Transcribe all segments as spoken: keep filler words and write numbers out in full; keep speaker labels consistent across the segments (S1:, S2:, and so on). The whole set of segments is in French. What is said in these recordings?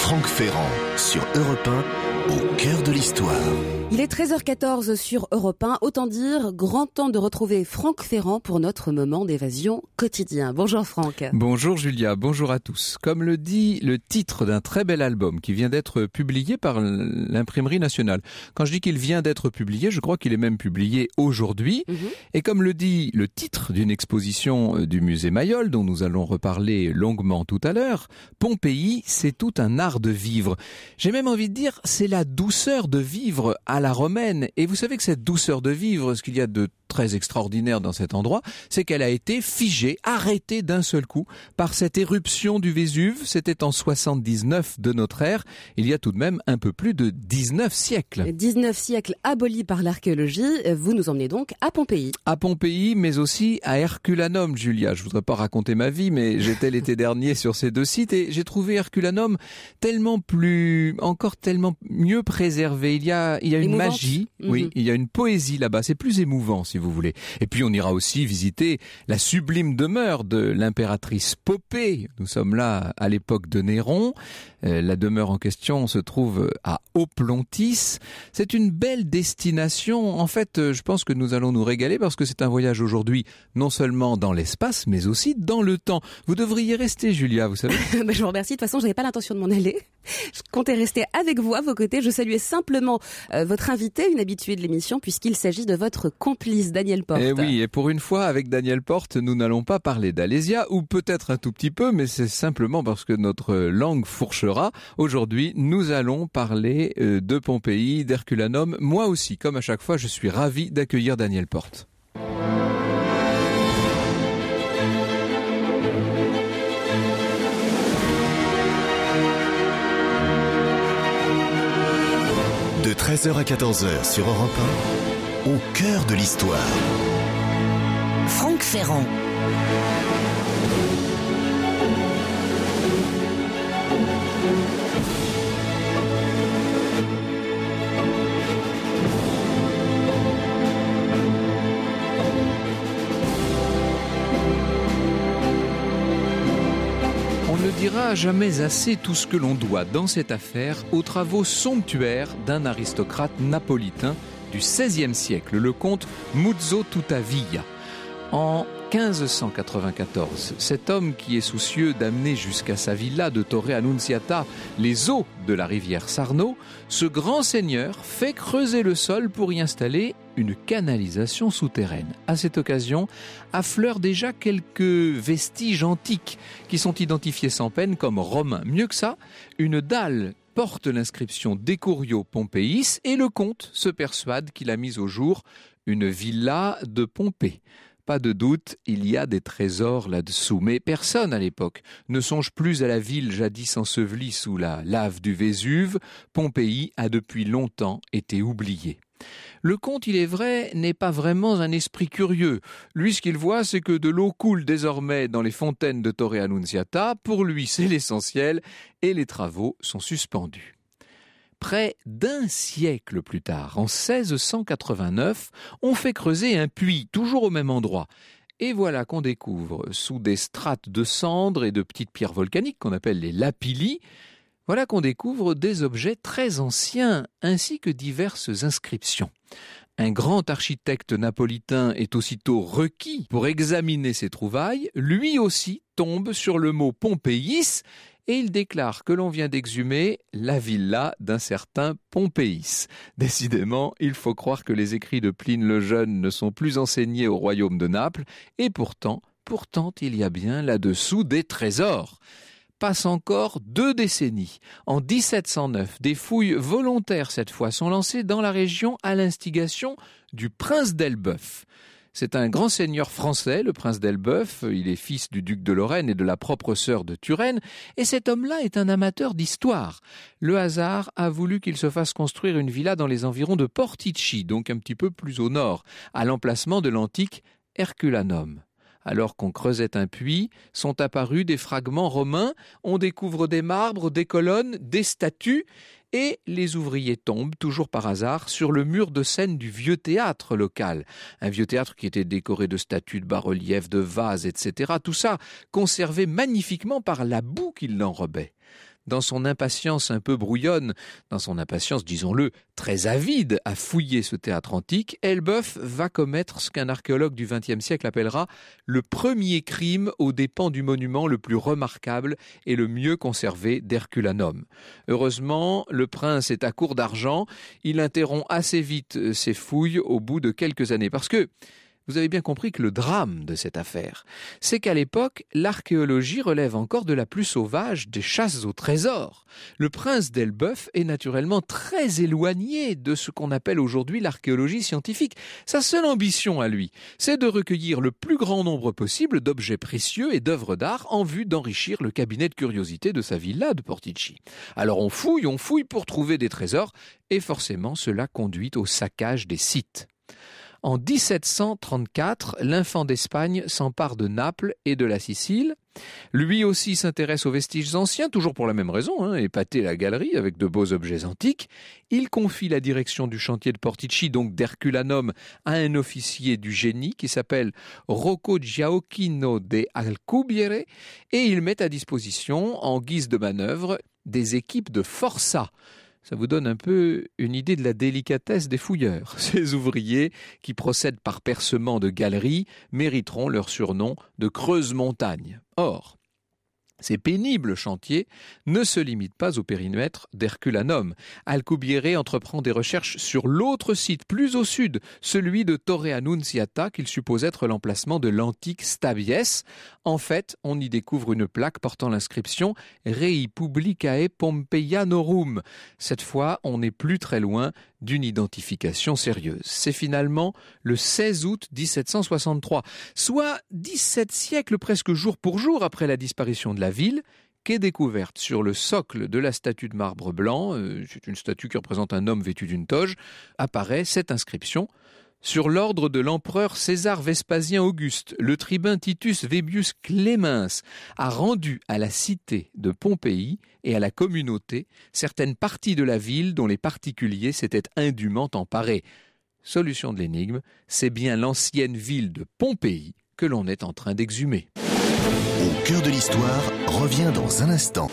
S1: Franck Ferrand sur Europe un, au cœur de l'histoire.
S2: Il est treize heures quatorze sur Europe un, autant dire grand temps de retrouver Franck Ferrand pour notre moment d'évasion quotidien. Bonjour Franck.
S3: Bonjour Julia, bonjour à tous. Comme le dit le titre d'un très bel album qui vient d'être publié par l'Imprimerie nationale. Quand je dis qu'il vient d'être publié, je crois qu'il est même publié aujourd'hui. Mmh. Et comme le dit le titre d'une exposition du musée Mayol, dont nous allons reparler longuement tout à l'heure, Pompéi, c'est tout un art de vivre. J'ai même envie de dire, c'est la douceur de vivre à la romaine. Et vous savez que cette douceur de vivre, ce qu'il y a de très extraordinaire dans cet endroit, c'est qu'elle a été figée, arrêtée d'un seul coup par cette éruption du Vésuve. C'était en soixante-dix-neuf de notre ère, il y a tout de même un peu plus de dix-neuf siècles.
S2: dix-neuf siècles abolis par l'archéologie, vous nous emmenez donc à Pompéi.
S3: À Pompéi, mais aussi à Herculanum, Julia. Je voudrais pas raconter ma vie, mais j'étais l'été dernier sur ces deux sites et j'ai trouvé Herculanum tellement plus, encore tellement mieux préservé. Il y a, il y a une
S2: Émouvante.
S3: magie,
S2: Mm-hmm.
S3: oui, il y a une poésie là-bas. C'est plus émouvant, si vous voulez. Et puis on ira aussi visiter la sublime demeure de l'impératrice Popée. Nous sommes là à l'époque de Néron. Euh, la demeure en question se trouve à Oplontis. C'est une belle destination. En fait, je pense que nous allons nous régaler parce que c'est un voyage aujourd'hui non seulement dans l'espace, mais aussi dans le temps. Vous devriez rester, Julia, vous savez.
S2: ben, je vous remercie. De toute façon, je n'avais pas l'intention de m'en aller. Je comptais rester avec vous à vos côtés. Je saluais simplement euh, votre invité, une habituée de l'émission, puisqu'il s'agit de votre complice, Daniel Porte.
S3: Et oui, et pour une fois, avec Daniel Porte, nous n'allons pas parler d'Alésia, ou peut-être un tout petit peu, mais c'est simplement parce que notre langue fourchera. Aujourd'hui, nous allons parler euh, de Pompéi, d'Herculanum. Moi aussi, comme à chaque fois, je suis ravi d'accueillir Daniel Porte.
S1: De treize heures à quatorze heures sur Europe un, au cœur de l'histoire.
S4: Franck Ferrand.
S3: On ne dira jamais assez tout ce que l'on doit dans cette affaire aux travaux somptuaires d'un aristocrate napolitain du seizième siècle, le comte Muzzo Tuttavia. En quinze cent quatre-vingt-quatorze, cet homme qui est soucieux d'amener jusqu'à sa villa de Torre Annunziata les eaux de la rivière Sarno, ce grand seigneur fait creuser le sol pour y installer une canalisation souterraine. À cette occasion, affleurent déjà quelques vestiges antiques qui sont identifiés sans peine comme romains. Mieux que ça, une dalle porte l'inscription Decurio Pompéis et le comte se persuade qu'il a mis au jour une villa de Pompée. Pas de doute, il y a des trésors là-dessous. Mais personne à l'époque ne songe plus à la ville jadis ensevelie sous la lave du Vésuve. Pompéi a depuis longtemps été oubliée. Le comte, il est vrai, n'est pas vraiment un esprit curieux. Lui, ce qu'il voit, c'est que de l'eau coule désormais dans les fontaines de Torre Annunziata. Pour lui, c'est l'essentiel et les travaux sont suspendus. Près d'un siècle plus tard, en seize cent quatre-vingt-neuf, on fait creuser un puits, toujours au même endroit. Et voilà qu'on découvre, sous des strates de cendres et de petites pierres volcaniques qu'on appelle les lapilli, voilà qu'on découvre des objets très anciens, ainsi que diverses inscriptions. Un grand architecte napolitain est aussitôt requis pour examiner ces trouvailles. Lui aussi tombe sur le mot Pompéis et il déclare que l'on vient d'exhumer la villa d'un certain Pompéis. Décidément, il faut croire que les écrits de Pline le Jeune ne sont plus enseignés au royaume de Naples et pourtant, pourtant il y a bien là-dessous des trésors. Passe encore deux décennies. En dix-sept cent neuf, des fouilles volontaires cette fois sont lancées dans la région à l'instigation du prince d'Elbeuf. C'est un grand seigneur français, le prince d'Elbeuf. Il est fils du duc de Lorraine et de la propre sœur de Turenne. Et cet homme-là est un amateur d'histoire. Le hasard a voulu qu'il se fasse construire une villa dans les environs de Portici, donc un petit peu plus au nord, à l'emplacement de l'antique Herculanum. Alors qu'on creusait un puits, sont apparus des fragments romains, on découvre des marbres, des colonnes, des statues, et les ouvriers tombent, toujours par hasard, sur le mur de scène du vieux théâtre local. Un vieux théâtre qui était décoré de statues, de bas-reliefs, de vases, et cetera. Tout ça conservé magnifiquement par la boue qui l'enrobait. dans son impatience un peu brouillonne, dans son impatience, disons-le, très avide à fouiller ce théâtre antique, Elbeuf va commettre ce qu'un archéologue du vingtième siècle appellera le premier crime aux dépens du monument le plus remarquable et le mieux conservé d'Herculanum. Heureusement, le prince est à court d'argent, il interrompt assez vite ses fouilles au bout de quelques années, parce que vous avez bien compris que le drame de cette affaire, c'est qu'à l'époque, l'archéologie relève encore de la plus sauvage des chasses au trésor. Le prince d'Elbeuf est naturellement très éloigné de ce qu'on appelle aujourd'hui l'archéologie scientifique. Sa seule ambition à lui, c'est de recueillir le plus grand nombre possible d'objets précieux et d'œuvres d'art en vue d'enrichir le cabinet de curiosité de sa villa de Portici. Alors on fouille, on fouille pour trouver des trésors, et forcément cela conduit au saccage des sites. En dix-sept cent trente-quatre, l'infant d'Espagne s'empare de Naples et de la Sicile. Lui aussi s'intéresse aux vestiges anciens, toujours pour la même raison, hein, épater la galerie avec de beaux objets antiques. Il confie la direction du chantier de Portici, donc d'Herculanum, à un officier du génie qui s'appelle Rocco Giaocchino de Alcubierre, et il met à disposition, en guise de manœuvre, des équipes de forçats. Ça vous donne un peu une idée de la délicatesse des fouilleurs. Ces ouvriers, qui procèdent par percement de galeries, mériteront leur surnom de creuse-montagne. Or, ces pénibles chantiers ne se limitent pas au périmètre d'Herculanum. Alcubierre entreprend des recherches sur l'autre site, plus au sud, celui de Torre Annunziata, qu'il suppose être l'emplacement de l'antique Stabiès. En fait, on y découvre une plaque portant l'inscription « Rei Publicae Pompeianorum ». Cette fois, on n'est plus très loin d'une identification sérieuse. C'est finalement le seize août dix-sept cent soixante-trois, soit dix-sept siècles presque jour pour jour après la disparition de la ville, qu'est découverte sur le socle de la statue de marbre blanc, euh, c'est une statue qui représente un homme vêtu d'une toge, apparaît cette inscription: sur l'ordre de l'empereur César Vespasien Auguste, le tribun Titus Vébius Clémens a rendu à la cité de Pompéi et à la communauté certaines parties de la ville dont les particuliers s'étaient indûment emparés. Solution de l'énigme, c'est bien l'ancienne ville de Pompéi que l'on est en train d'exhumer.
S1: Au cœur de l'histoire revient dans un instant.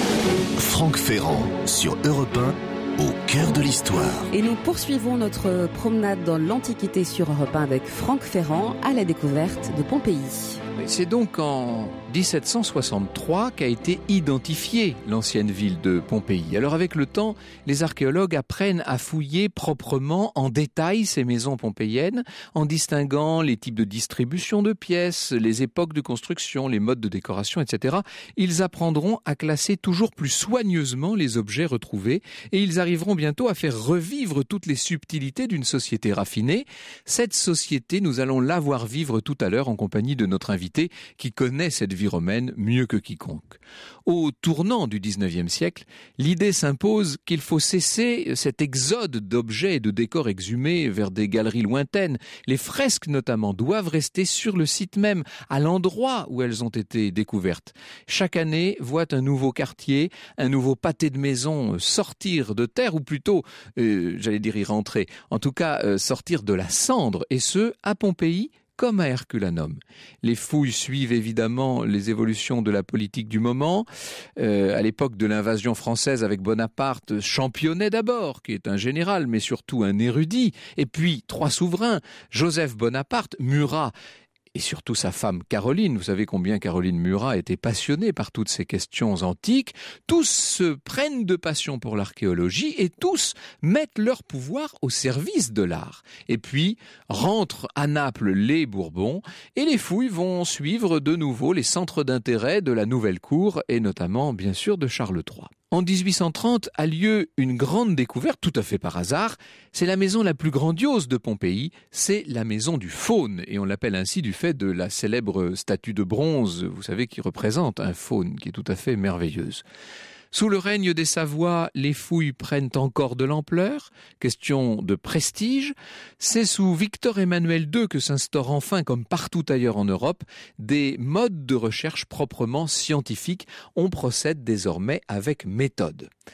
S1: Franck Ferrand sur Europe un. Au cœur de l'histoire.
S2: Et nous poursuivons notre promenade dans l'Antiquité sur Europe un avec Franck Ferrand à la découverte de Pompéi.
S3: C'est donc en dix-sept cent soixante-trois qu'a été identifiée l'ancienne ville de Pompéi. Alors avec le temps, les archéologues apprennent à fouiller proprement en détail ces maisons pompéiennes, en distinguant les types de distribution de pièces, les époques de construction, les modes de décoration, et cetera. Ils apprendront à classer toujours plus soigneusement les objets retrouvés et ils arriveront bientôt à faire revivre toutes les subtilités d'une société raffinée. Cette société, nous allons la voir vivre tout à l'heure en compagnie de notre invité qui connaît cette vie romaine mieux que quiconque. Au tournant du dix-neuvième siècle, l'idée s'impose qu'il faut cesser cet exode d'objets et de décors exhumés vers des galeries lointaines. Les fresques notamment doivent rester sur le site même, à l'endroit où elles ont été découvertes. Chaque année voit un nouveau quartier, un nouveau pâté de maison sortir de terre, ou plutôt, euh, j'allais dire y rentrer, en tout cas euh, sortir de la cendre, et ce, à Pompéi, comme à Herculanum. Les fouilles suivent évidemment les évolutions de la politique du moment. Euh, à l'époque de l'invasion française avec Bonaparte, Championnet d'abord, qui est un général, mais surtout un érudit, et puis trois souverains, Joseph Bonaparte, Murat, et surtout sa femme Caroline. Vous savez combien Caroline Murat était passionnée par toutes ces questions antiques. Tous se prennent de passion pour l'archéologie et tous mettent leur pouvoir au service de l'art. Et puis rentrent à Naples les Bourbons et les fouilles vont suivre de nouveau les centres d'intérêt de la nouvelle cour et notamment bien sûr de Charles trois. En dix-huit cent trente a lieu une grande découverte, tout à fait par hasard. C'est la maison la plus grandiose de Pompéi, c'est la maison du faune, et on l'appelle ainsi du fait de la célèbre statue de bronze, vous savez, qui représente un faune, qui est tout à fait merveilleuse. Sous le règne des Savoie, les fouilles prennent encore de l'ampleur. Question de prestige. C'est sous Victor Emmanuel deux que s'instaurent enfin, comme partout ailleurs en Europe, des modes de recherche proprement scientifiques. On procède désormais avec méthode.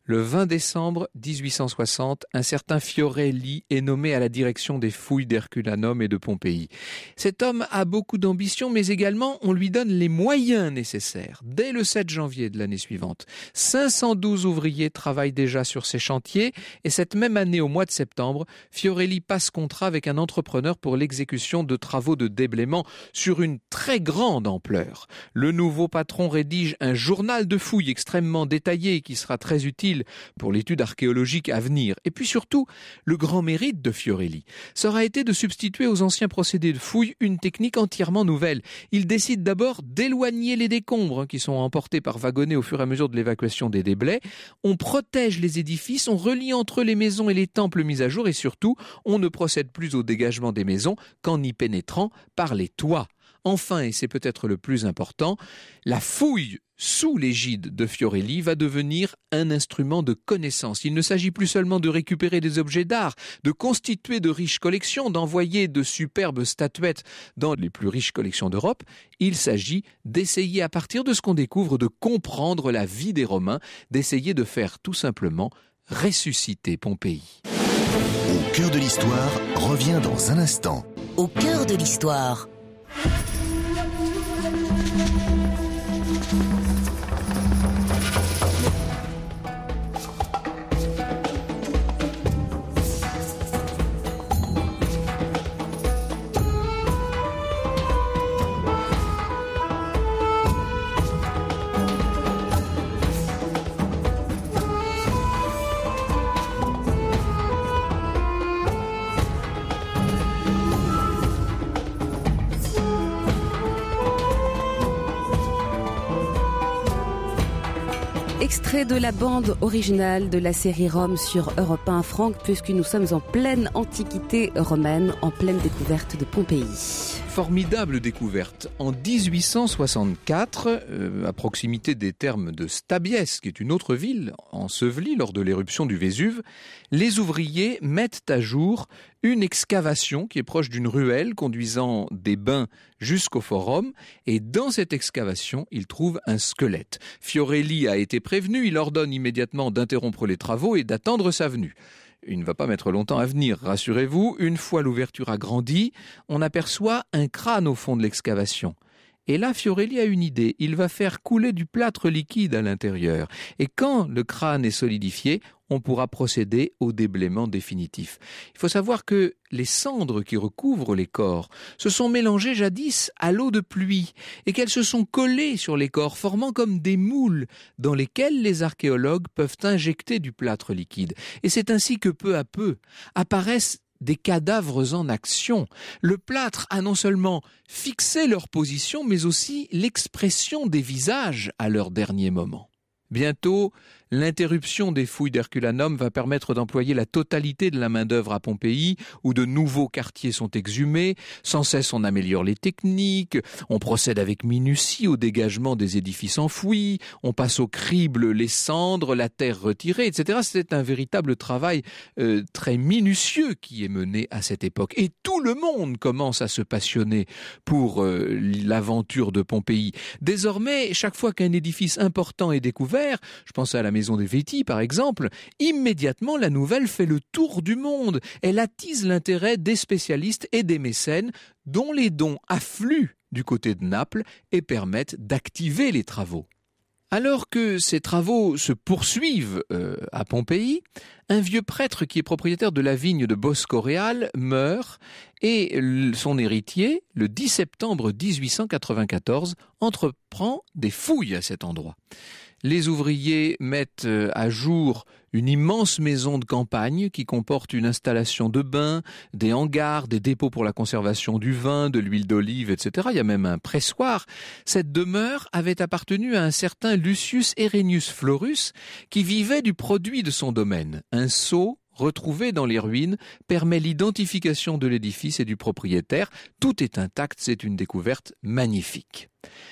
S3: Le vingt décembre dix-huit cent soixante, un certain Fiorelli est nommé à la direction des fouilles d'Herculanum et de Pompéi. Cet homme a beaucoup d'ambition, mais également on lui donne les moyens nécessaires. Dès le sept janvier de l'année suivante, cinq cent douze ouvriers travaillent déjà sur ces chantiers et cette même année, au mois de septembre, Fiorelli passe contrat avec un entrepreneur pour l'exécution de travaux de déblaiement sur une très grande ampleur. Le nouveau patron rédige un journal de fouilles extrêmement détaillé qui sera très utile pour l'étude archéologique à venir. Et puis surtout, le grand mérite de Fiorelli, ça aura été de substituer aux anciens procédés de fouilles une technique entièrement nouvelle. Il décide d'abord d'éloigner les décombres qui sont emportés par wagonnets au fur et à mesure de l'évacuation des déblais. On protège les édifices, on relie entre les maisons et les temples mis à jour et surtout, on ne procède plus au dégagement des maisons qu'en y pénétrant par les toits. Enfin, et c'est peut-être le plus important, la fouille sous l'égide de Fiorelli va devenir un instrument de connaissance. Il ne s'agit plus seulement de récupérer des objets d'art, de constituer de riches collections, d'envoyer de superbes statuettes dans les plus riches collections d'Europe. Il s'agit d'essayer à partir de ce qu'on découvre de comprendre la vie des Romains, d'essayer de faire tout simplement ressusciter Pompéi.
S1: Au cœur de l'histoire revient dans un instant.
S4: Au cœur de l'histoire.
S2: Extrait de la bande originale de la série Rome sur Europe un, Franck, puisque nous sommes en pleine antiquité romaine, en pleine découverte de Pompéi.
S3: Formidable découverte. En dix-huit cent soixante-quatre, euh, à proximité des thermes de Stabiès, qui est une autre ville ensevelie lors de l'éruption du Vésuve, les ouvriers mettent à jour une excavation qui est proche d'une ruelle conduisant des bains jusqu'au forum, et dans cette excavation, ils trouvent un squelette. Fiorelli a été prévenu, il ordonne immédiatement d'interrompre les travaux et d'attendre sa venue. Il ne va pas mettre longtemps à venir, rassurez-vous. Une fois l'ouverture agrandie, on aperçoit un crâne au fond de l'excavation. Et là, Fiorelli a une idée. Il va faire couler du plâtre liquide à l'intérieur. Et quand le crâne est solidifié, on pourra procéder au déblaiement définitif. Il faut savoir que les cendres qui recouvrent les corps se sont mélangées jadis à l'eau de pluie et qu'elles se sont collées sur les corps, formant comme des moules dans lesquels les archéologues peuvent injecter du plâtre liquide. Et c'est ainsi que peu à peu apparaissent des cadavres en action. Le plâtre a non seulement fixé leur position, mais aussi l'expression des visages à leur dernier moment. Bientôt, l'interruption des fouilles d'Herculanum va permettre d'employer la totalité de la main-d'œuvre à Pompéi, où de nouveaux quartiers sont exhumés. Sans cesse, on améliore les techniques, on procède avec minutie au dégagement des édifices enfouis, on passe au crible les cendres, la terre retirée, et cetera. C'est un véritable travail euh, très minutieux qui est mené à cette époque. Et tout le monde commence à se passionner pour euh, l'aventure de Pompéi. Désormais, chaque fois qu'un édifice important est découvert, je pense à la maison des Vétis par exemple, immédiatement la nouvelle fait le tour du monde. Elle attise l'intérêt des spécialistes et des mécènes dont les dons affluent du côté de Naples et permettent d'activer les travaux. Alors que ces travaux se poursuivent euh, à Pompéi, un vieux prêtre qui est propriétaire de la vigne de Bosco-Real meurt et son héritier, le dix septembre dix-huit cent quatre-vingt-quatorze, entreprend des fouilles à cet endroit. Les ouvriers mettent à jour une immense maison de campagne qui comporte une installation de bains, des hangars, des dépôts pour la conservation du vin, de l'huile d'olive, et cetera. Il y a même un pressoir. Cette demeure avait appartenu à un certain Lucius Herennius Florus qui vivait du produit de son domaine. Un sceau retrouvé dans les ruines permet l'identification de l'édifice et du propriétaire. Tout est intact, c'est une découverte magnifique.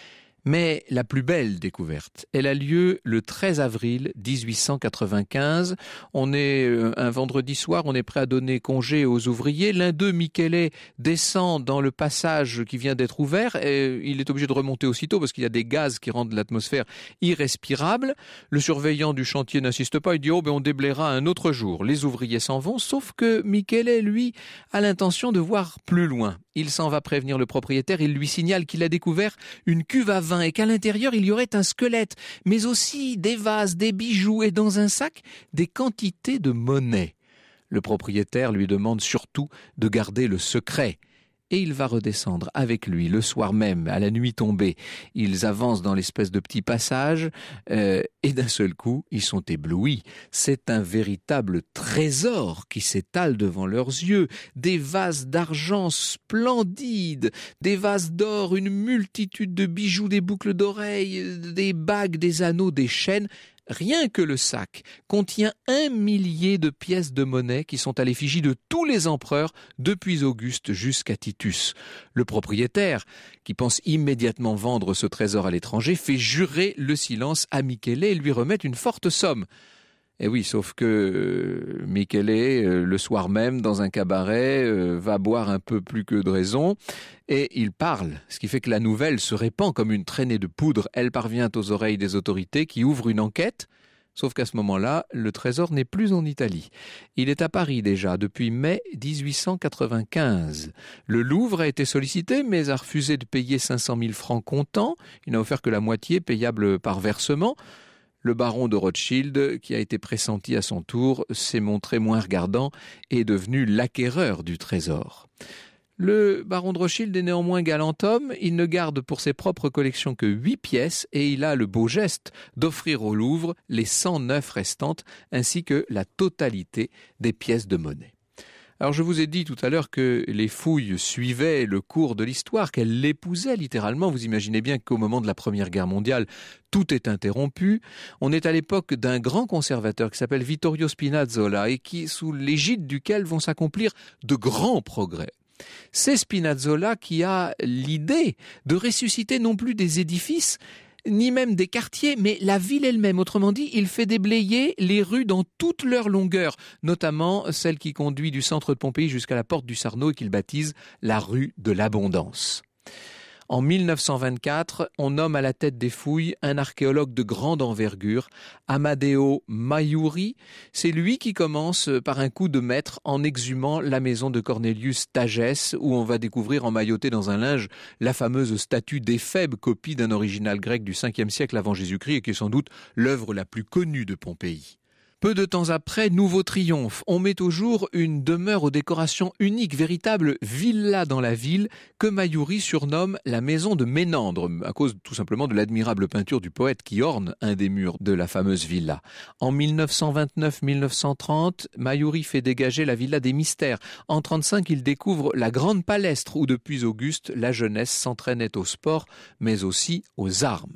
S3: Mais la plus belle découverte, elle a lieu le treize avril dix-huit cent quatre-vingt-quinze. On est un vendredi soir, on est prêt à donner congé aux ouvriers. L'un d'eux, Michele, descend dans le passage qui vient d'être ouvert. Et il est obligé de remonter aussitôt parce qu'il y a des gaz qui rendent l'atmosphère irrespirable. Le surveillant du chantier n'insiste pas, il dit « Oh, ben on déblayera un autre jour ». Les ouvriers s'en vont, sauf que Michele, lui, a l'intention de voir plus loin. Il s'en va prévenir le propriétaire, il lui signale qu'il a découvert une cuve à vin et qu'à l'intérieur il y aurait un squelette, mais aussi des vases, des bijoux et dans un sac des quantités de monnaie. Le propriétaire lui demande surtout de garder le secret. Et il va redescendre avec lui le soir même, à la nuit tombée. Ils avancent dans l'espèce de petit passage euh, et d'un seul coup, ils sont éblouis. C'est un véritable trésor qui s'étale devant leurs yeux. Des vases d'argent splendides, des vases d'or, une multitude de bijoux, des boucles d'oreilles, des bagues, des anneaux, des chaînes. Rien que le sac contient un millier de pièces de monnaie qui sont à l'effigie de tous les empereurs depuis Auguste jusqu'à Titus. Le propriétaire, qui pense immédiatement vendre ce trésor à l'étranger, fait jurer le silence à Michele et lui remet une forte somme. Et oui, sauf que euh, Michele, euh, le soir même, dans un cabaret, euh, va boire un peu plus que de raison, et il parle, ce qui fait que la nouvelle se répand comme une traînée de poudre. Elle parvient aux oreilles des autorités qui ouvrent une enquête, sauf qu'à ce moment-là, le trésor n'est plus en Italie. Il est à Paris déjà, depuis mai dix-huit cent quatre-vingt-quinze. Le Louvre a été sollicité, mais a refusé de payer cinq cent mille francs comptant. Il n'a offert que la moitié, payable par versement. Le baron de Rothschild, qui a été pressenti à son tour, s'est montré moins regardant et est devenu l'acquéreur du trésor. Le baron de Rothschild est néanmoins galant homme, il ne garde pour ses propres collections que huit pièces et il a le beau geste d'offrir au Louvre les cent neuf restantes ainsi que la totalité des pièces de monnaie. Alors je vous ai dit tout à l'heure que les fouilles suivaient le cours de l'histoire, qu'elles l'épousaient littéralement. Vous imaginez bien qu'au moment de la Première Guerre mondiale, tout est interrompu. On est à l'époque d'un grand conservateur qui s'appelle Vittorio Spinazzola et qui, sous l'égide duquel vont s'accomplir de grands progrès. C'est Spinazzola qui a l'idée de ressusciter non plus des édifices, ni même des quartiers, mais la ville elle-même. Autrement dit, il fait déblayer les rues dans toute leur longueur, notamment celle qui conduit du centre de Pompéi jusqu'à la porte du Sarno et qu'il baptise la rue de l'Abondance. En mille neuf cent vingt-quatre, on nomme à la tête des fouilles un archéologue de grande envergure, Amadeo Maiuri. C'est lui qui commence par un coup de maître en exhumant la maison de Cornelius Tagès, où on va découvrir emmaillotée dans un linge la fameuse statue d'Éphèbe, copie d'un original grec du cinquième siècle avant Jésus-Christ et qui est sans doute l'œuvre la plus connue de Pompéi. Peu de temps après, nouveau triomphe. On met au jour une demeure aux décorations uniques, véritable villa dans la ville, que Maiuri surnomme la maison de Ménandre, à cause tout simplement de l'admirable peinture du poète qui orne un des murs de la fameuse villa. En mille neuf cent vingt-neuf mille neuf cent trente, Maiuri fait dégager la villa des Mystères. En trente-cinq, il découvre la grande palestre où depuis Auguste, la jeunesse s'entraînait au sport, mais aussi aux armes.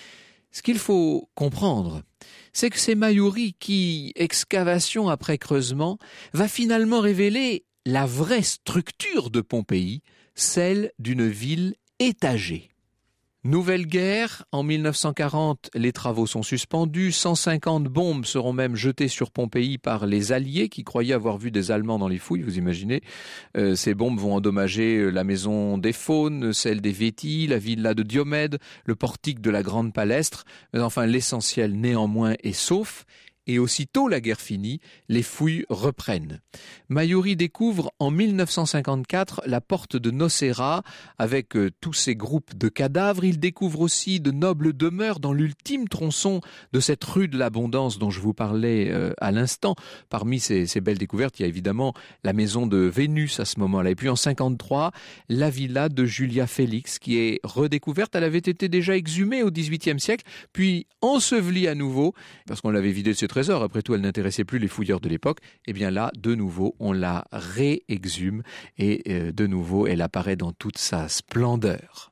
S3: Ce qu'il faut comprendre, c'est que c'est Maiuri qui, excavation après creusement, va finalement révéler la vraie structure de Pompéi, celle d'une ville étagée. Nouvelle guerre, en mille neuf cent quarante, les travaux sont suspendus, cent cinquante bombes seront même jetées sur Pompéi par les Alliés qui croyaient avoir vu des Allemands dans les fouilles, vous imaginez. Euh, ces bombes vont endommager la maison des Faunes, celle des Vétii, la villa de Diomède, le portique de la Grande Palestre, mais enfin l'essentiel néanmoins est sauf. Et aussitôt la guerre finie, les fouilles reprennent. Maiuri découvre en mille neuf cent cinquante-quatre la porte de Nocera avec euh, tous ces groupes de cadavres. Il découvre aussi de nobles demeures dans l'ultime tronçon de cette rue de l'Abondance dont je vous parlais euh, à l'instant. Parmi ces, ces belles découvertes, il y a évidemment la maison de Vénus à ce moment-là. Et puis en cinquante-trois, la villa de Julia Félix qui est redécouverte. Elle avait été déjà exhumée au dix-huitième siècle, puis ensevelie à nouveau parce qu'on l'avait vidée de ses trésor, après tout elle n'intéressait plus les fouilleurs de l'époque, et bien là, de nouveau, on la réexhume et euh, de nouveau, elle apparaît dans toute sa splendeur.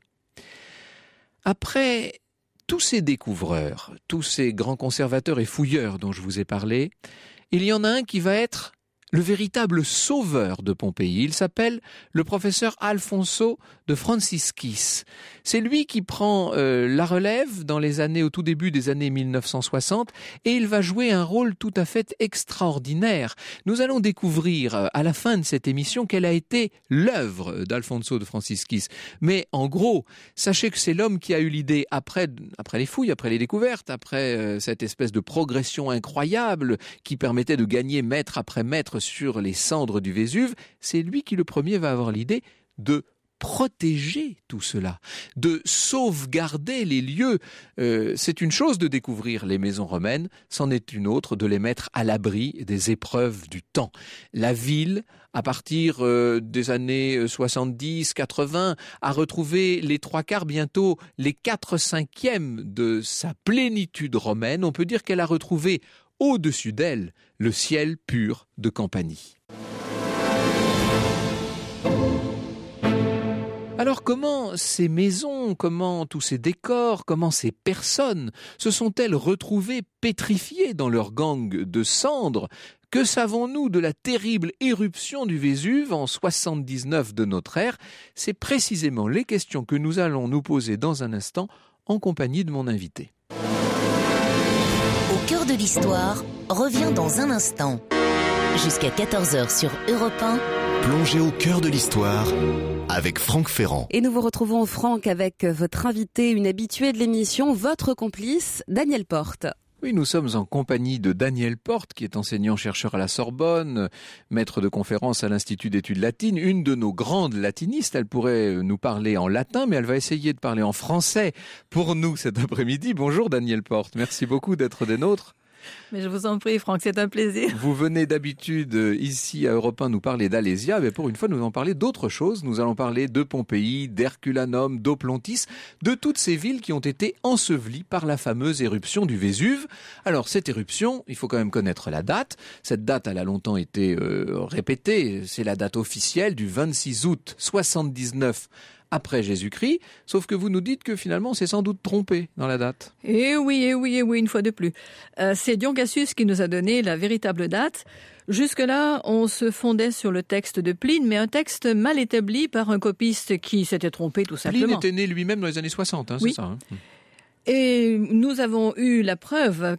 S3: Après tous ces découvreurs, tous ces grands conservateurs et fouilleurs dont je vous ai parlé, il y en a un qui va être le véritable sauveur de Pompéi. Il s'appelle le professeur Alfonso de Franciscis. C'est lui qui prend euh, la relève dans les années, au tout début des années mille neuf cent soixante, et il va jouer un rôle tout à fait extraordinaire. Nous allons découvrir euh, à la fin de cette émission quelle a été l'œuvre d'Alfonso de Franciscis. Mais en gros, sachez que c'est l'homme qui a eu l'idée après, après les fouilles, après les découvertes, après euh, cette espèce de progression incroyable qui permettait de gagner mètre après mètre sur les cendres du Vésuve. C'est lui qui le premier va avoir l'idée de protéger tout cela, de sauvegarder les lieux. Euh, c'est une chose de découvrir les maisons romaines, c'en est une autre de les mettre à l'abri des épreuves du temps. La ville, à partir euh, des années soixante-dix quatre-vingts, a retrouvé les trois quarts, bientôt les quatre cinquièmes de sa plénitude romaine. On peut dire qu'elle a retrouvé au-dessus d'elle le ciel pur de Campanie. Alors comment ces maisons, comment tous ces décors, comment ces personnes se sont-elles retrouvées pétrifiées dans leur gang de cendres ? Que savons-nous de la terrible éruption du Vésuve en soixante-dix-neuf de notre ère ? C'est précisément les questions que nous allons nous poser dans un instant en compagnie de mon invité.
S4: Au cœur de l'histoire revient dans un instant. Jusqu'à quatorze heures sur Europe un.
S1: Plongez au cœur de l'histoire avec Franck Ferrand.
S2: Et nous vous retrouvons, Franck, avec votre invité, une habituée de l'émission, votre complice, Daniel Porte.
S3: Oui, nous sommes en compagnie de Daniel Porte, qui est enseignant-chercheur à la Sorbonne, maître de conférences à l'Institut d'études latines, une de nos grandes latinistes. Elle pourrait nous parler en latin, mais elle va essayer de parler en français pour nous cet après-midi. Bonjour Daniel Porte, merci beaucoup d'être des nôtres.
S5: Mais je vous en prie, Franck, c'est un plaisir.
S3: Vous venez d'habitude ici à Europe un nous parler d'Alésia, mais pour une fois nous allons parler d'autre chose. Nous allons parler de Pompéi, d'Herculanum, d'Oplontis, de toutes ces villes qui ont été ensevelies par la fameuse éruption du Vésuve. Alors cette éruption, il faut quand même connaître la date. Cette date, elle a longtemps été euh, répétée. C'est la date officielle du vingt-six août soixante-dix-neuf après Jésus-Christ, sauf que vous nous dites que finalement on s'est sans doute trompé dans la date.
S5: Eh oui, eh oui, eh oui, une fois de plus. Euh, c'est Dion Cassius qui nous a donné la véritable date. Jusque-là, on se fondait sur le texte de Pline, mais un texte mal établi par un copiste qui s'était trompé tout simplement.
S3: Pline était né lui-même dans les années soixante, hein,
S5: oui.
S3: C'est ça. Hein.
S5: Et nous avons eu la preuve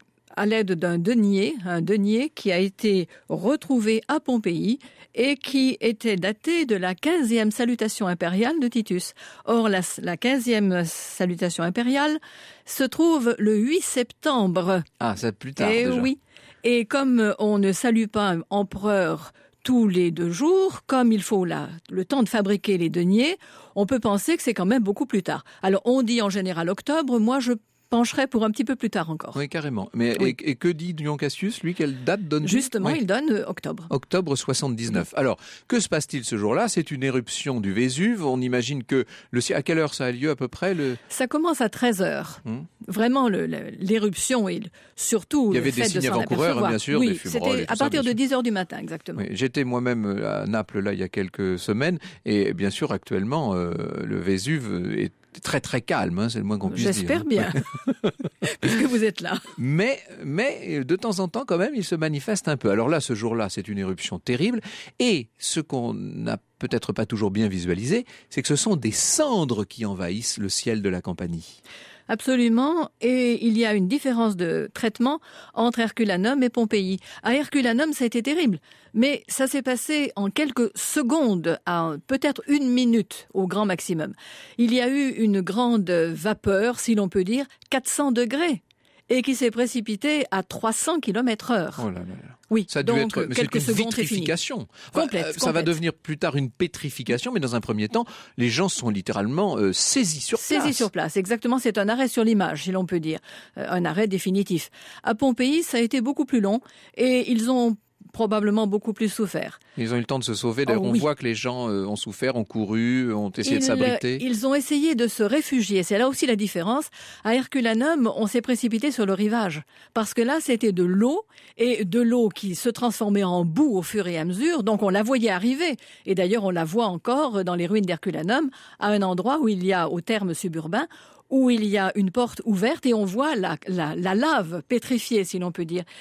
S5: à l'aide d'un denier, un denier qui a été retrouvé à Pompéi et qui était daté de la quinzième salutation impériale de Titus. Or, la, la quinzième salutation impériale se trouve le huit septembre.
S3: Ah, c'est plus tard
S5: et
S3: déjà.
S5: Oui. Et comme on ne salue pas un empereur tous les deux jours, comme il faut la, le temps de fabriquer les deniers, on peut penser que c'est quand même beaucoup plus tard. Alors, on dit en général octobre, moi je pencherait pour un petit peu plus tard encore.
S3: Oui, carrément. Mais
S5: oui.
S3: Et, et que dit Dion Cassius, lui, quelle date donne-t-il ?
S5: Justement,
S3: oui.
S5: il donne euh, octobre.
S3: Octobre soixante-dix-neuf. Oui. Alors, que se passe-t-il ce jour-là ? C'est une éruption du Vésuve. On imagine que le à quelle heure ça a lieu à peu près le...
S5: Ça commence à treize heures. Hum. Vraiment, le, le, l'éruption et le, surtout
S3: il y avait
S5: le fait
S3: des signes
S5: de s'en
S3: avant-coureurs,
S5: apercevoir.
S3: bien sûr.
S5: Oui,
S3: des fumerolles
S5: c'était
S3: et tout
S5: à partir
S3: ça,
S5: de dix heures du matin, exactement.
S3: Oui, j'étais moi-même à Naples là il y a quelques semaines et bien sûr actuellement euh, le Vésuve est très très calme, hein, c'est le moins qu'on puisse
S5: J'espère
S3: dire.
S5: J'espère bien, puisque vous êtes là.
S3: Mais, mais de temps en temps quand même, il se manifeste un peu. Alors là, ce jour-là, c'est une éruption terrible. Et ce qu'on n'a peut-être pas toujours bien visualisé, c'est que ce sont des cendres qui envahissent le ciel de la Campanie.
S5: Absolument, et il y a une différence de traitement entre Herculanum et Pompéi. À Herculanum, ça a été terrible, mais ça s'est passé en quelques secondes, à peut-être une minute au grand maximum. Il y a eu une grande vapeur, si l'on peut dire, quatre cents degrés, et qui s'est précipitée à trois cents kilomètres heure.
S3: Oh là là là.
S5: Oui,
S3: ça a dû
S5: donc
S3: être, mais
S5: quelques
S3: c'est une
S5: secondes,
S3: vitrification.
S5: Enfin, complète,
S3: euh,
S5: complète.
S3: Ça va devenir plus tard une pétrification, mais dans un premier temps, les gens sont littéralement euh, saisis sur place.
S5: Saisis sur place, exactement. C'est un arrêt sur l'image, si l'on peut dire. Euh, un arrêt définitif. À Pompéi, ça a été beaucoup plus long et ils ont probablement beaucoup plus souffert.
S3: Ils ont eu le temps de se sauver. D'ailleurs,
S5: oh,
S3: on
S5: oui.
S3: voit que les gens euh, ont souffert, ont couru, ont essayé
S5: ils,
S3: de s'abriter.
S5: Ils ont essayé de se réfugier. C'est là aussi la différence. À Herculanum, on s'est précipité sur le rivage. Parce que là, c'était de l'eau, et de l'eau qui se transformait en boue au fur et à mesure. Donc, on la voyait arriver. Et d'ailleurs, on la voit encore dans les ruines d'Herculanum, à un endroit où il y a, au terme suburbain, où il y a une porte ouverte et on voit la, la, la lave pétrifiée, si l'on peut dire.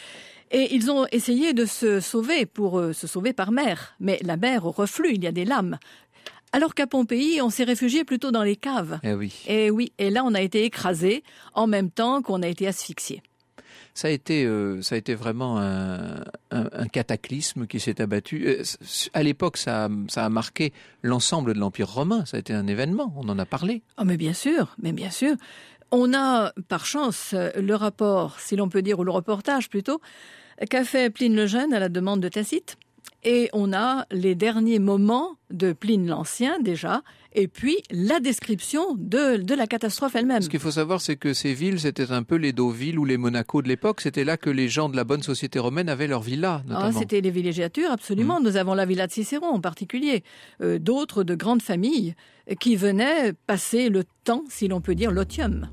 S5: Et ils ont essayé de se sauver pour euh, se sauver par mer. Mais la mer reflue, il y a des lames. Alors qu'à Pompéi, on s'est réfugié plutôt dans les caves.
S3: Eh oui.
S5: Et oui, et là on a été écrasé en même temps qu'on a été asphyxié.
S3: Ça a été, euh, ça a été vraiment un, un, un cataclysme qui s'est abattu. Euh, à l'époque, ça, a- ça a marqué l'ensemble de l'Empire romain. Ça a été un événement. On en a parlé.
S5: Oh mais bien sûr, mais bien sûr. On a, par chance, le rapport, si l'on peut dire, ou le reportage plutôt, qu'a fait Pline le Jeune à la demande de Tacite. Et on a les derniers moments de Pline l'Ancien déjà, et puis la description de, de la catastrophe elle-même.
S3: Ce qu'il faut savoir, c'est que ces villes, c'était un peu les Deauville ou les Monaco de l'époque. C'était là que les gens de la bonne société romaine avaient leur villa,
S5: Ah,
S3: notamment.
S5: c'était les villégiatures, absolument. Nous avons la villa de Cicéron en particulier. Euh, D'autres de grandes familles qui venaient passer le temps, si l'on peut dire, l'otium.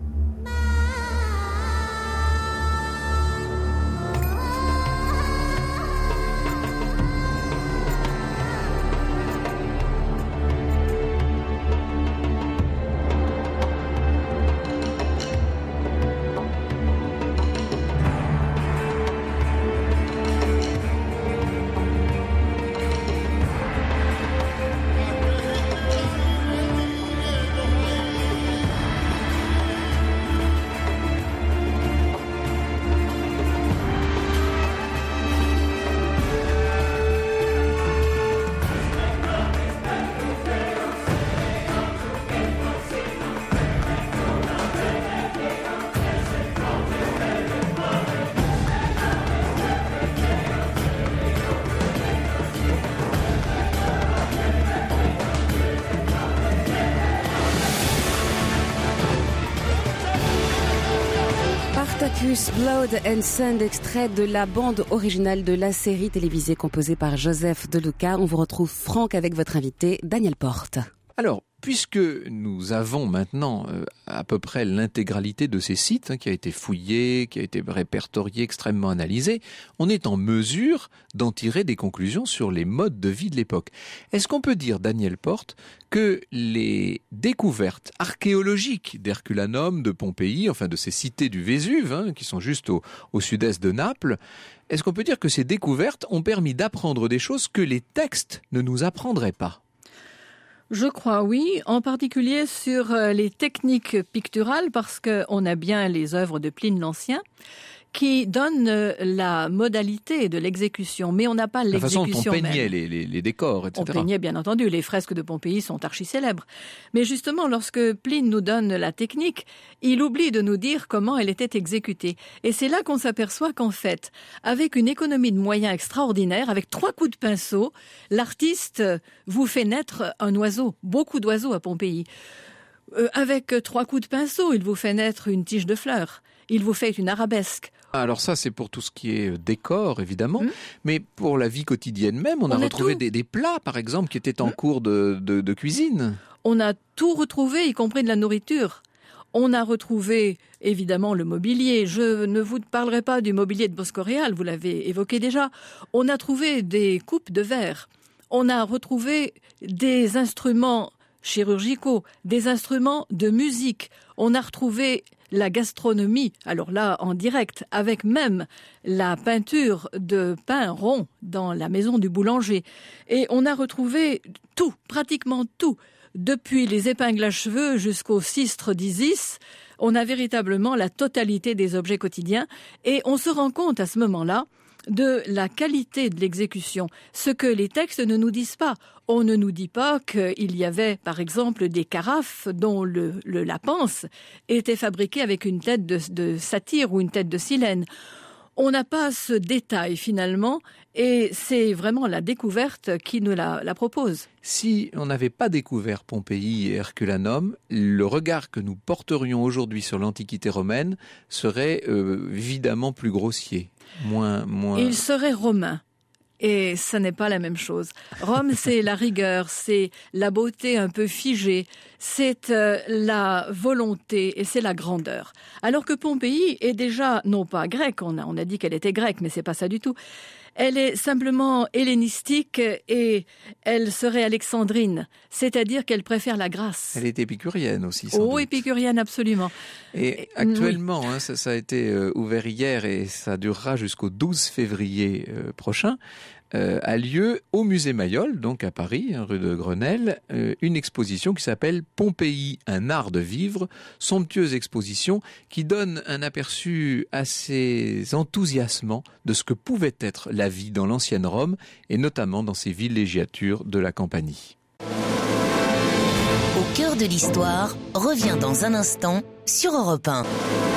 S2: Spartacus, Blood and Sand, extrait de la bande originale de la série télévisée composée par Joseph De Luca. On vous retrouve Franck avec votre invité Daniel Porte.
S3: Alors, puisque nous avons maintenant euh, à peu près l'intégralité de ces sites, hein, qui a été fouillé, qui a été répertorié, extrêmement analysé, on est en mesure d'en tirer des conclusions sur les modes de vie de l'époque. Est-ce qu'on peut dire, Daniel Porte, que les découvertes archéologiques d'Herculanum, de Pompéi, enfin de ces cités du Vésuve, hein, qui sont juste au, au sud-est de Naples, est-ce qu'on peut dire que ces découvertes ont permis d'apprendre des choses que les textes ne nous apprendraient pas ?
S5: Je crois oui, en particulier sur euh, les techniques picturales, parce qu'on a bien les œuvres de Pline l'Ancien qui donnent euh, la modalité de l'exécution, mais on n'a pas
S3: La façon
S5: l'exécution
S3: dont on peignait
S5: même.
S3: les, les, les décors, et
S5: On
S3: cetera.
S5: peignait bien entendu, les fresques de Pompéi sont archi célèbres. Mais justement, lorsque Pline nous donne la technique, il oublie de nous dire comment elle était exécutée. Et c'est là qu'on s'aperçoit qu'en fait, avec une économie de moyens extraordinaire, avec trois coups de pinceau, l'artiste vous fait naître un oiseau, beaucoup d'oiseaux à Pompéi. Euh, avec trois coups de pinceau, il vous fait naître une tige de fleurs. Il vous fait une arabesque.
S3: Alors ça, c'est pour tout ce qui est décor, évidemment.
S5: Mmh.
S3: Mais pour la vie quotidienne même, on,
S5: On
S3: a
S5: a
S3: retrouvé
S5: tout.
S3: des, des plats, par exemple, qui étaient en
S5: Mmh.
S3: cours de, de, de cuisine.
S5: On a tout retrouvé, y compris de la nourriture. On a retrouvé, évidemment, le mobilier. Je ne vous parlerai pas du mobilier de Boscoréal, vous l'avez évoqué déjà. On a trouvé des coupes de verre. On a retrouvé des instruments chirurgicaux, des instruments de musique. On a retrouvé la gastronomie, alors là, en direct, avec même la peinture de pain rond dans la maison du boulanger. Et on a retrouvé tout, pratiquement tout, depuis les épingles à cheveux jusqu'au cistre d'Isis. On a véritablement la totalité des objets quotidiens et on se rend compte à ce moment-là de la qualité de l'exécution, ce que les textes ne nous disent pas. On ne nous dit pas qu'il y avait, par exemple, des carafes dont le, le la panse était fabriquée avec une tête de, de satyre ou une tête de silène. On n'a pas ce détail finalement, et c'est vraiment la découverte qui nous la, la propose.
S3: Si on n'avait pas découvert Pompéi et Herculanum, le regard que nous porterions aujourd'hui sur l'Antiquité romaine serait euh, évidemment plus grossier, moins, moins...
S5: Il serait romain. Et ça n'est pas la même chose. Rome, c'est la rigueur, c'est la beauté un peu figée, c'est euh, la volonté et c'est la grandeur. Alors que Pompéi est déjà, non pas grecque, on a, on a dit qu'elle était grecque, mais c'est pas ça du tout. Elle est simplement hellénistique et elle serait alexandrine, c'est-à-dire qu'elle préfère la grâce.
S3: Elle est épicurienne aussi, sans
S5: Oh,
S3: doute.
S5: épicurienne, absolument.
S3: Et
S5: Et-
S3: actuellement, hein, ça, ça a été euh, ouvert hier et ça durera jusqu'au douze février euh, prochain, euh, a lieu au musée Mayol, donc à Paris, hein, rue de Grenelle, euh, une exposition qui s'appelle Pompéi, un art de vivre, somptueuse exposition qui donne un aperçu assez enthousiasmant de ce que pouvait être la vie dans l'ancienne Rome et notamment dans ces villégiatures de la Campanie.
S4: Au cœur de l'histoire revient dans un instant sur Europe un.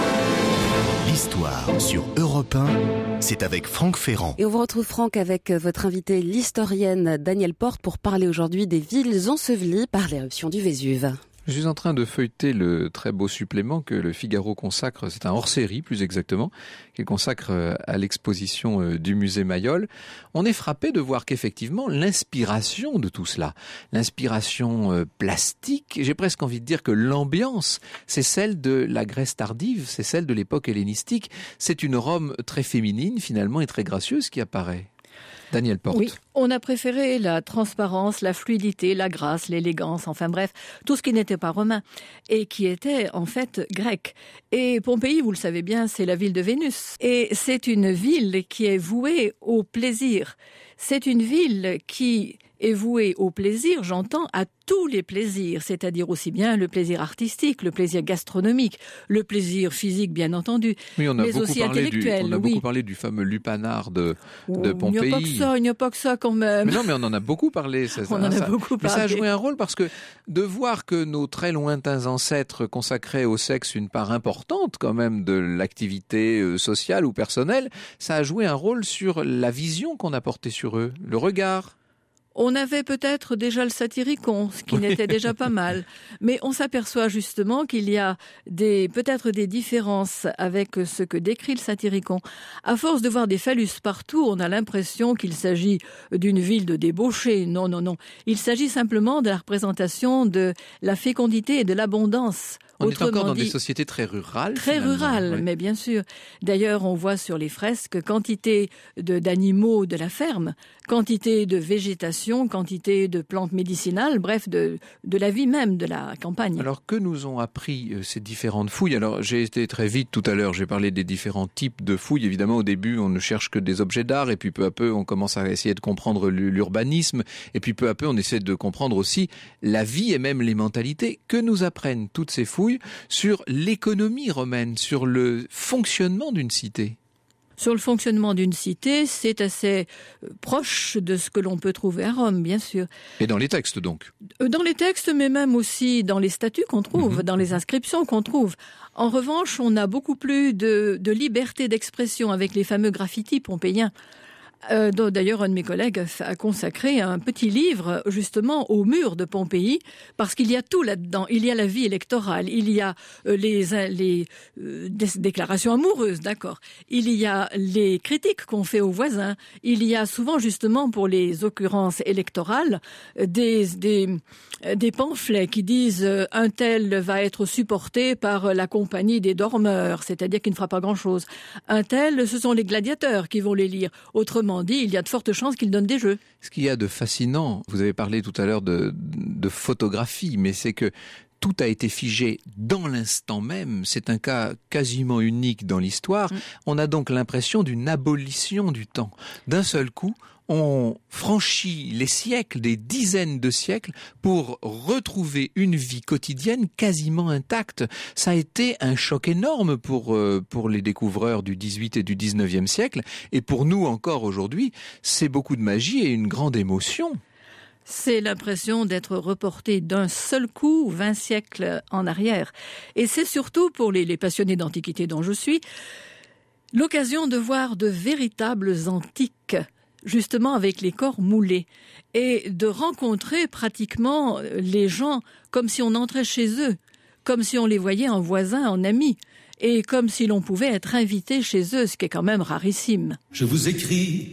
S1: L'histoire sur Europe un, c'est avec Franck Ferrand.
S2: Et on vous retrouve, Franck, avec votre invitée, l'historienne Danielle Porte, pour parler aujourd'hui des villes ensevelies par l'éruption du Vésuve.
S3: Je suis en train de feuilleter le très beau supplément que le Figaro consacre, c'est un hors-série plus exactement, qu'il consacre à l'exposition du musée Mayol. On est frappé de voir qu'effectivement l'inspiration de tout cela, l'inspiration plastique, j'ai presque envie de dire que l'ambiance, c'est celle de la Grèce tardive, c'est celle de l'époque hellénistique. C'est une Rome très féminine finalement et très gracieuse qui apparaît. Danielle Porte.
S5: Oui, on a préféré la transparence, la fluidité, la grâce, l'élégance, enfin bref, tout ce qui n'était pas romain et qui était en fait grec. Et Pompéi, vous le savez bien, c'est la ville de Vénus. Et c'est une ville qui est vouée au plaisir. C'est une ville qui est vouée au plaisir, j'entends, à tous les plaisirs, c'est-à-dire aussi bien le plaisir artistique, le plaisir gastronomique, le plaisir physique, bien entendu,
S3: Oui, on a
S5: mais
S3: beaucoup
S5: aussi
S3: parlé du,
S5: intellectuel.
S3: on a
S5: oui.
S3: beaucoup parlé du fameux lupanar de, de
S5: Oh,
S3: Pompéi.
S5: Il n'y a pas que ça, il n'y a pas que ça quand même.
S3: Mais non, mais on en a beaucoup parlé. Ça,
S5: On en a
S3: ça,
S5: beaucoup
S3: mais
S5: parlé.
S3: ça a joué un rôle parce que de voir que nos très lointains ancêtres consacraient au sexe une part importante quand même de l'activité sociale ou personnelle, ça a joué un rôle sur la vision qu'on a portée sur eux, le regard.
S5: On avait peut-être déjà le satyricon, ce qui n'était déjà pas mal. Mais on s'aperçoit justement qu'il y a des, peut-être des différences avec ce que décrit le satyricon. À force de voir des phallus partout, on a l'impression qu'il s'agit d'une ville de débauchés. Non, non, non. Il s'agit simplement de la représentation de la fécondité et de l'abondance.
S3: On
S5: Autrement
S3: est encore dans
S5: dit,
S3: des sociétés très rurales.
S5: Très
S3: finalement.
S5: rurales,
S3: Oui.
S5: mais bien sûr. D'ailleurs, on voit sur les fresques quantité de, d'animaux de la ferme, quantité de végétation, quantité de plantes médicinales, bref, de, de la vie même de la campagne.
S3: Alors, que nous ont appris euh, ces différentes fouilles? Alors, j'ai été très vite tout à l'heure, j'ai parlé des différents types de fouilles. Évidemment, au début, on ne cherche que des objets d'art, et puis peu à peu, on commence à essayer de comprendre l'urbanisme, et puis peu à peu, on essaie de comprendre aussi la vie et même les mentalités. Que nous apprennent toutes ces fouilles sur l'économie romaine, sur le fonctionnement d'une cité?
S5: Sur le fonctionnement d'une cité, c'est assez proche de ce que l'on peut trouver à Rome, bien sûr.
S3: Et dans les textes, donc?
S5: Dans les textes, mais même aussi dans les statuts qu'on trouve, mmh. dans les inscriptions qu'on trouve. En revanche, on a beaucoup plus de, de liberté d'expression avec les fameux graffitis pompéiens. Euh, D'ailleurs, un de mes collègues a consacré un petit livre justement au mur de Pompéi, parce qu'il y a tout là-dedans. Il y a la vie électorale, il y a euh, les, les euh, déclarations amoureuses, d'accord. Il y a les critiques qu'on fait aux voisins. Il y a souvent justement pour les occurrences électorales des, des, des pamphlets qui disent euh, un tel va être supporté par la compagnie des dormeurs, c'est-à-dire qu'il ne fera pas grand-chose. Un tel, ce sont les gladiateurs qui vont les lire. Autrement dit, il y a de fortes chances qu'il donne des jeux.
S3: Ce qu'il y a de fascinant, vous avez parlé tout à l'heure de, de photographie, mais c'est que tout a été figé dans l'instant même. C'est un cas quasiment unique dans l'histoire. Mmh. On a donc l'impression d'une abolition du temps. D'un seul coup, on franchit les siècles, des dizaines de siècles, pour retrouver une vie quotidienne quasiment intacte. Ça a été un choc énorme pour, euh, pour les découvreurs du dix-huit et du dix-neuvième siècle. Et pour nous encore aujourd'hui, c'est beaucoup de magie et une grande émotion.
S5: C'est l'impression d'être reporté d'un seul coup vingt siècles en arrière. Et c'est surtout pour les, les passionnés d'antiquité dont je suis, l'occasion de voir de véritables antiques, justement avec les corps moulés, et de rencontrer pratiquement les gens comme si on entrait chez eux, comme si on les voyait en voisins, en amis, et comme si l'on pouvait être invité chez eux, ce qui est quand même rarissime.
S6: Je vous écris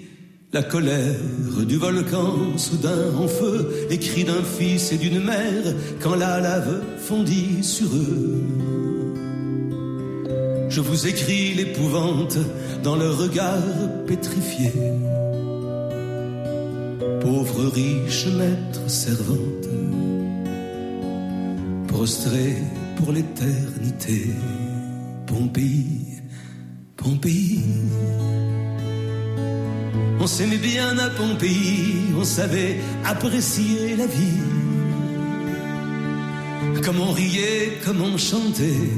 S6: la colère du volcan soudain en feu, les cris d'un fils et d'une mère quand la lave fondit sur eux. Je vous écris l'épouvante dans le regard pétrifié. Pauvre riche maître servante, prostré pour l'éternité. Pompéi, Pompéi. On s'aimait bien à Pompéi, on savait apprécier la vie. Comme on riait, comme on chantait,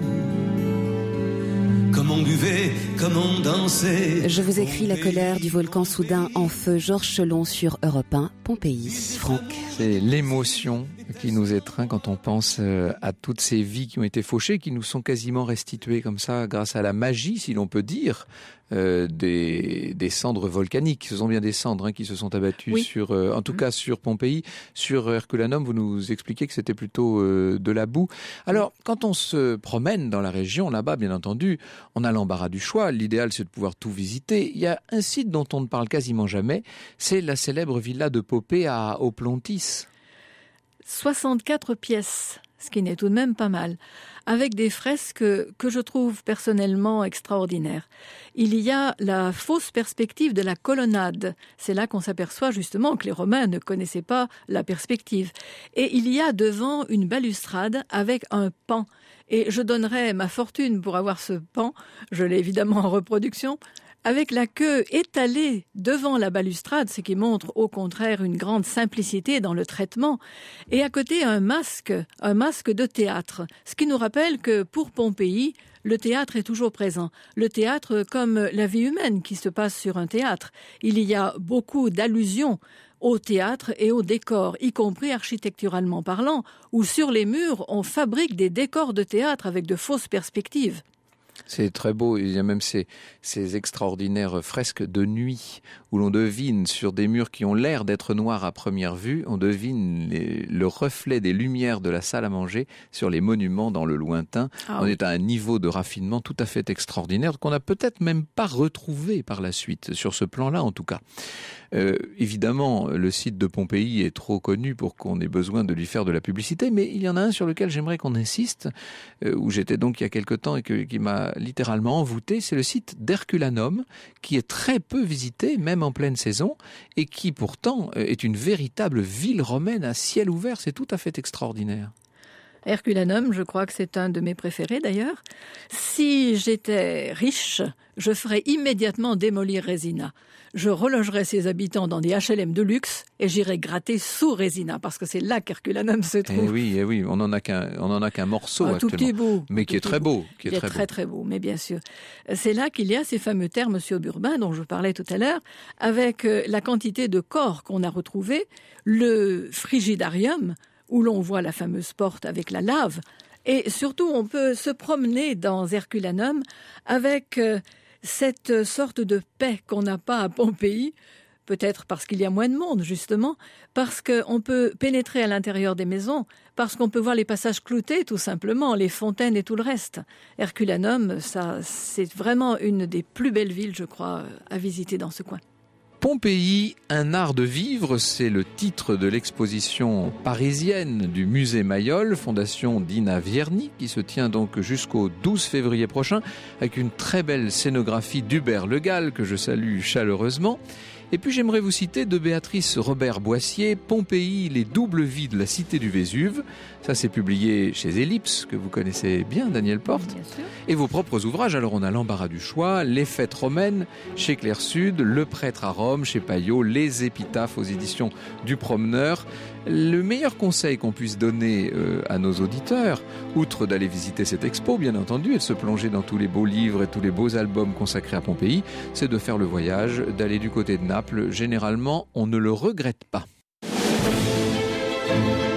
S6: comme on buvait, comme on dansait.
S2: Je vous écris la colère du volcan soudain en feu. Georges Chelon sur Europe un, Pompéi. Franck.
S3: C'est l'émotion qui nous étreint quand on pense à toutes ces vies qui ont été fauchées, qui nous sont quasiment restituées comme ça grâce à la magie, si l'on peut dire, euh, des, des cendres volcaniques. Ce sont bien des cendres hein, qui se sont abattues oui. sur, euh, en tout mmh. cas sur Pompéi. Sur Herculanum, vous nous expliquez que c'était plutôt euh, de la boue. Alors, quand on se promène dans la région, là-bas, bien entendu, on a l'embarras du choix. L'idéal, c'est de pouvoir tout visiter. Il y a un site dont on ne parle quasiment jamais, c'est la célèbre villa de Popée à Oplontis.
S5: soixante-quatre pièces, ce qui n'est tout de même pas mal, avec des fresques que je trouve personnellement extraordinaires. Il y a la fausse perspective de la colonnade. C'est là qu'on s'aperçoit justement que les Romains ne connaissaient pas la perspective. Et il y a devant une balustrade avec un pan. Et je donnerais ma fortune pour avoir ce pan, je l'ai évidemment en reproduction, avec la queue étalée devant la balustrade, ce qui montre au contraire une grande simplicité dans le traitement, et à côté un masque, un masque de théâtre, ce qui nous rappelle que pour Pompéi, le théâtre est toujours présent. Le théâtre comme la vie humaine qui se passe sur un théâtre. Il y a beaucoup d'allusions au théâtre et au décor, y compris architecturalement parlant, où sur les murs on fabrique des décors de théâtre avec de fausses perspectives.
S3: C'est très beau, il y a même ces, ces extraordinaires fresques de nuit où l'on devine sur des murs qui ont l'air d'être noirs à première vue, on devine les, le reflet des lumières de la salle à manger sur les monuments dans le lointain. Ah, on oui. est à un niveau de raffinement tout à fait extraordinaire qu'on n'a peut-être même pas retrouvé par la suite, sur ce plan-là en tout cas. Euh, évidemment, le site de Pompéi est trop connu pour qu'on ait besoin de lui faire de la publicité, mais il y en a un sur lequel j'aimerais qu'on insiste, euh, où j'étais donc il y a quelque temps et que, qui m'a littéralement envoûté, c'est le site d'Herculanum, qui est très peu visité, même en pleine saison, et qui pourtant est une véritable ville romaine à ciel ouvert. C'est tout à fait extraordinaire.
S5: Herculanum, je crois que c'est un de mes préférés d'ailleurs. Si j'étais riche, je ferais immédiatement démolir Résina. Je relogerais ses habitants dans des H L M de luxe et j'irais gratter sous Résina, parce que c'est là qu'Herculanum se trouve.
S3: Eh oui, eh oui, on n'en a qu'un, on en a qu'un morceau
S5: un
S3: actuellement,
S5: tout petit bout,
S3: mais qui est très beau, qui est très,
S5: très très beau, mais bien sûr. C'est là qu'il y a ces fameux termes suburbains dont je parlais tout à l'heure, avec la quantité de corps qu'on a retrouvés, le frigidarium, où l'on voit la fameuse porte avec la lave, et surtout on peut se promener dans Herculanum avec euh, cette sorte de paix qu'on n'a pas à Pompéi, peut-être parce qu'il y a moins de monde justement, parce qu'on peut pénétrer à l'intérieur des maisons, parce qu'on peut voir les passages cloutés tout simplement, les fontaines et tout le reste. Herculanum, ça, c'est vraiment une des plus belles villes, je crois, à visiter dans ce coin.
S3: Pompéi, un art de vivre, c'est le titre de l'exposition parisienne du musée Mayol, fondation d'Ina Vierny, qui se tient donc jusqu'au douze février prochain, avec une très belle scénographie d'Hubert Le Gall, que je salue chaleureusement. Et puis j'aimerais vous citer de Béatrice Robert-Boissier, Pompéi, les doubles vies de la cité du Vésuve. Ça, c'est publié chez Ellipse, que vous connaissez bien, Daniel Porte.
S5: Bien sûr.
S3: Et vos propres ouvrages, alors on a l'embarras du choix, les fêtes romaines chez Claire Sud, le prêtre à Rome chez Payot, les épitaphes aux éditions du Promeneur. Le meilleur conseil qu'on puisse donner euh, à nos auditeurs, outre d'aller visiter cette expo, bien entendu, et de se plonger dans tous les beaux livres et tous les beaux albums consacrés à Pompéi, c'est de faire le voyage, d'aller du côté de Naples. Généralement, on ne le regrette pas.